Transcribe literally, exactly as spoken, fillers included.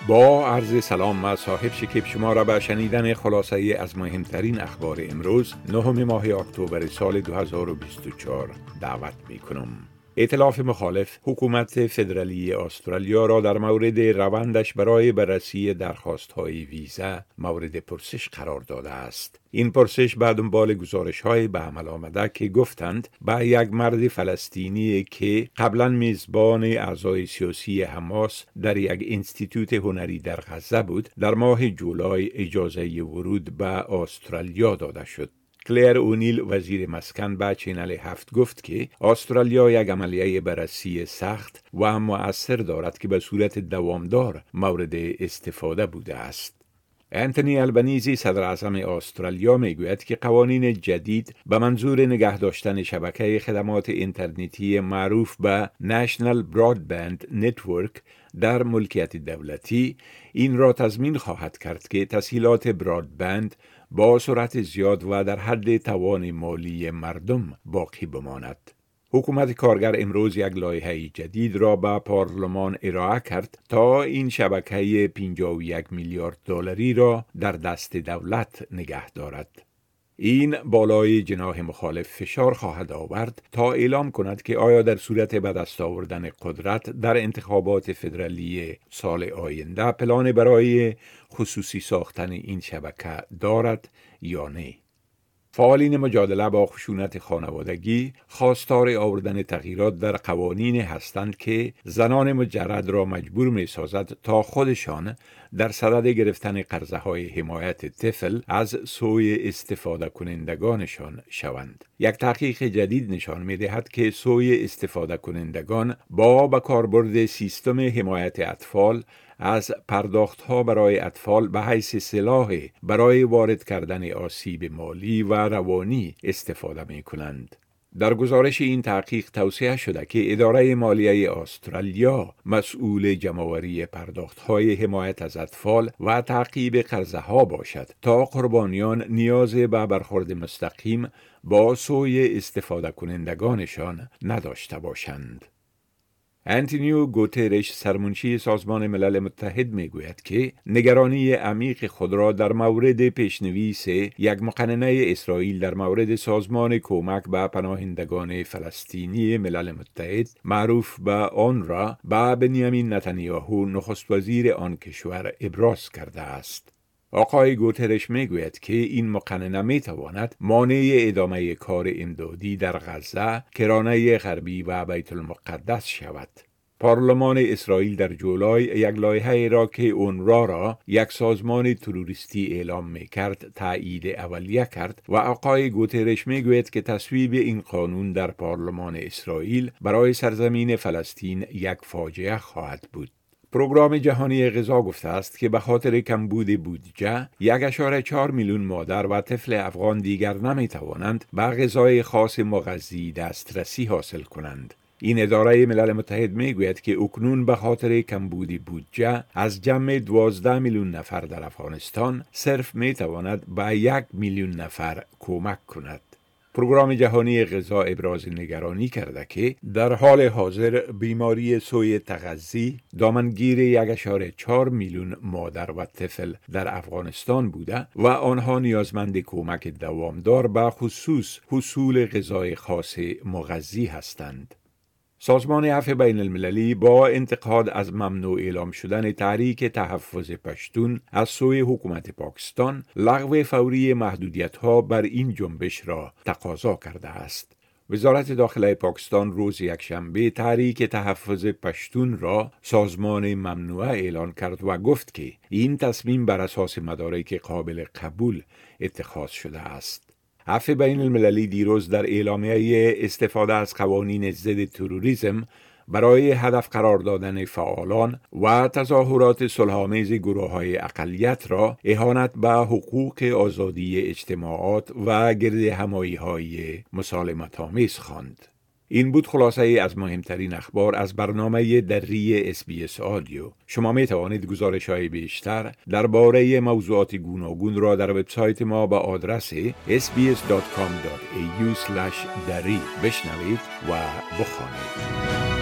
با عرض سلام و صاحب شکیب شما را به شنیدن خلاصه از مهمترین اخبار امروز نهم ماه اکتبر سال دو هزار و بیست و چهار دعوت می کنم. ائتلاف مخالف حکومت فدرالی استرالیا را در مورد روندش برای بررسی درخواست‌های ویزا مورد پرسش قرار داده است. این پرسش بعد دنبال گزارش‌های به عمل آمده که گفتند به یک مرد فلسطینی که قبلا میزبان اعضای سیاسی حماس در یک انستیتوت هنری در غزه بود، در ماه جولای اجازه ورود به استرالیا داده شد. کلیر اونیل وزیر مسکن به چینل هفت گفت که استرالیا یک عملیه بررسی سخت و مؤثر دارد که به صورت دوامدار مورد استفاده بوده است. انتونی البنیزی صدر اعظم استرالیا میگوید که قوانین جدید به منظور نگه داشتن شبکه خدمات اینترنتی معروف به نشنال برادبند نتورک در ملکیت دولتی این را تضمین خواهد کرد که تسهیلات برادبند با سرعت زیاد و در حد توان مالی مردم باقی بماند. حکومت کارگر امروز یک لایحه جدید را به پارلمان ارائه کرد تا این شبکه پنجاه و یک میلیارد دلاری را در دست دولت نگه دارد. این بالای جناح مخالف فشار خواهد آورد تا اعلام کند که آیا در صورت به دست آوردن قدرت در انتخابات فدرالی سال آینده پلان برای خصوصی ساختن این شبکه دارد یا نه. فعالین مجادله با خشونت خانوادگی خواستار آوردن تغییرات در قوانین هستند که زنان مجرد را مجبور می سازد تا خودشان در صدد گرفتن قرضه های حمایت طفل از سوی استفاده کنندگانشان شوند. یک تحقیق جدید نشان می دهد که سوی استفاده کنندگان با به کاربرد سیستم حمایت اطفال از پرداخت‌ها برای اطفال به حیث سلاح برای وارد کردن آسیب مالی و روانی استفاده می‌کنند. در گزارش این تحقیق توصیه شده که اداره مالیه استرالیا مسئول جمع‌آوری پرداخت‌های حمایت از اطفال و تعقیب قرضه‌ها باشد تا قربانیان نیاز به برخورد مستقیم با سوی استفاده کنندگانشان نداشته باشند. انتونیو گوترش سرمنشی سازمان ملل متحد میگوید که نگرانی عمیق خود را در مورد پیشنویس یک مقننه اسرائیل در مورد سازمان کمک به پناهندگان فلسطینی ملل متحد معروف به آن را به بنیامین نتانیاهو نخست وزیر آن کشور ابراز کرده است. آقای گوترش میگوید که این مقننه میتواند مانع ادامه کار امدادی در غزه، کرانه غربی و بیت المقدس شود. پارلمان اسرائیل در جولای یک لایحه را که اونروا را یک سازمان تروریستی اعلام میکرد تایید اولیه کرد و آقای گوترش میگوید که تصویب این قانون در پارلمان اسرائیل برای سرزمین فلسطین یک فاجعه خواهد بود. پروگرام جهانی غذا گفته است که به خاطر کمبود بودجه یک ممیز چهار میلیون مادر و طفل افغان دیگر نمی توانند به غذای خاص مغذی دسترسی حاصل کنند. این اداره ملل متحد می گوید که اکنون به خاطر کمبود بودجه از جمع دوازده میلیون نفر در افغانستان صرف می تواند به یک میلیون نفر کمک کند. پروگرام جهانی غذا ابراز نگرانی کرده که در حال حاضر بیماری سوی تغذی دامنگیر یک ممیز چهار میلیون مادر و طفل در افغانستان بوده و آنها نیازمند کمک دوامدار به خصوص حصول غذای خاص مغذی هستند. سازمان عفو بین المللی با انتقاد از ممنوع اعلام شدن تحریک تحفظ پشتون از سوی حکومت پاکستان لغو فوری محدودیت‌ها بر این جنبش را تقاضا کرده است. وزارت داخله پاکستان روز یکشنبه تحریک تحفظ پشتون را سازمان ممنوعه اعلان کرد و گفت که این تصمیم بر اساس مدارک قابل قبول اتخاذ شده است. عفو بین المللی دیروز در اعلامیه استفاده از قوانین ضد تروریسم برای هدف قرار دادن فعالان و تظاهرات صلح‌آمیز گروه‌های اقلیت را اهانت به حقوق آزادی اجتماعات و گردهمایی‌های مسالمت‌آمیز خواند. این بود خلاصه از مهمترین اخبار از برنامه دری اس بی اس آدیو. شما می توانید گزارش‌های بیشتر درباره موضوعات گوناگون را در وبسایت ما با آدرس اس بی اس دات کام دات ای یو اسلش دری بشنوید و بخوانید.